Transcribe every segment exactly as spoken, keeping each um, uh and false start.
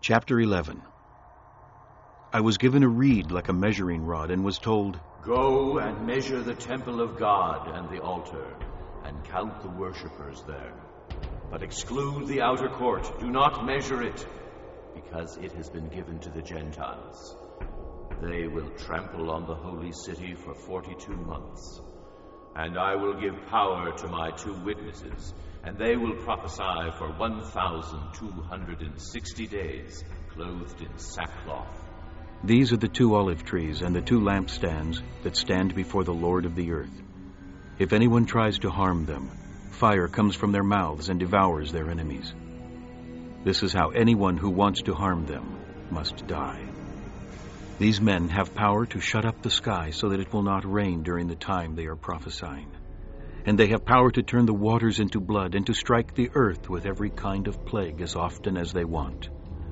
Chapter eleven. I was given a reed like a measuring rod and was told, "Go and measure the temple of God and the altar, and count the worshippers there. But exclude the outer court. Do not measure it, because it has been given to the Gentiles. They will trample on the holy city for forty-two months. And I will give power to my two witnesses, and they will prophesy for one thousand two hundred sixty days, clothed in sackcloth." These are the two olive trees and the two lampstands that stand before the Lord of the earth. If anyone tries to harm them, fire comes from their mouths and devours their enemies. This is how anyone who wants to harm them must die. These men have power to shut up the sky so that it will not rain during the time they are prophesying. And they have power to turn the waters into blood and to strike the earth with every kind of plague as often as they want.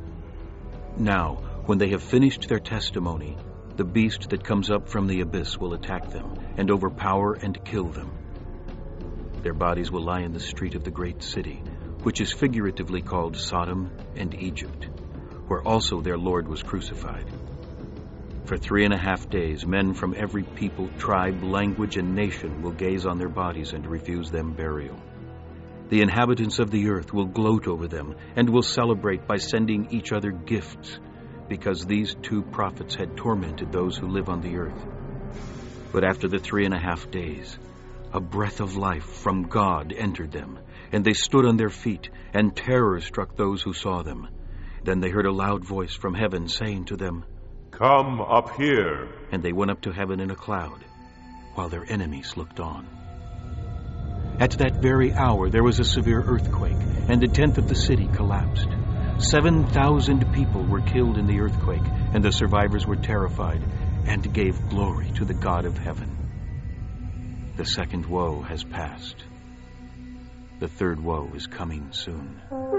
Now, when they have finished their testimony, the beast that comes up from the abyss will attack them and overpower and kill them. Their bodies will lie in the street of the great city, which is figuratively called Sodom and Egypt, where also their Lord was crucified. For three and a half days, men from every people, tribe, language, and nation will gaze on their bodies and refuse them burial. The inhabitants of the earth will gloat over them and will celebrate by sending each other gifts, because these two prophets had tormented those who live on the earth. But after the three and a half days, a breath of life from God entered them, and they stood on their feet, and terror struck those who saw them. Then they heard a loud voice from heaven saying to them, "Come up here." And they went up to heaven in a cloud, while their enemies looked on. At that very hour there was a severe earthquake, and a tenth of the city collapsed. Seven thousand people were killed in the earthquake, and the survivors were terrified and gave glory to the God of heaven. The second woe has passed. The third woe is coming soon.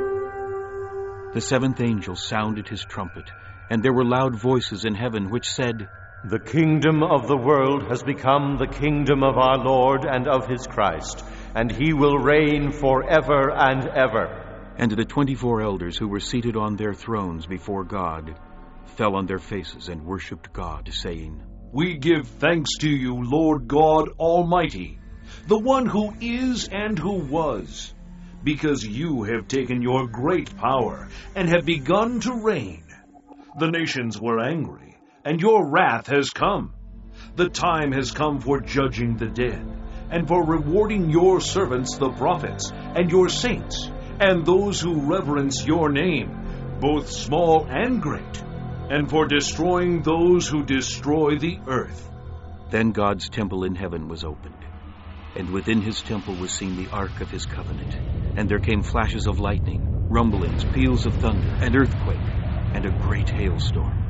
The seventh angel sounded his trumpet, and there were loud voices in heaven which said, "The kingdom of the world has become the kingdom of our Lord and of his Christ, and he will reign forever and ever." And the twenty-four elders who were seated on their thrones before God fell on their faces and worshipped God, saying, "We give thanks to you, Lord God Almighty, the one who is and who was, because you have taken your great power and have begun to reign. The nations were angry, and your wrath has come. The time has come for judging the dead, and for rewarding your servants the prophets, and your saints, and those who reverence your name, both small and great, and for destroying those who destroy the earth." Then God's temple in heaven was opened, and within his temple was seen the ark of his covenant. And there came flashes of lightning, rumblings, peals of thunder, an earthquake, and a great hailstorm.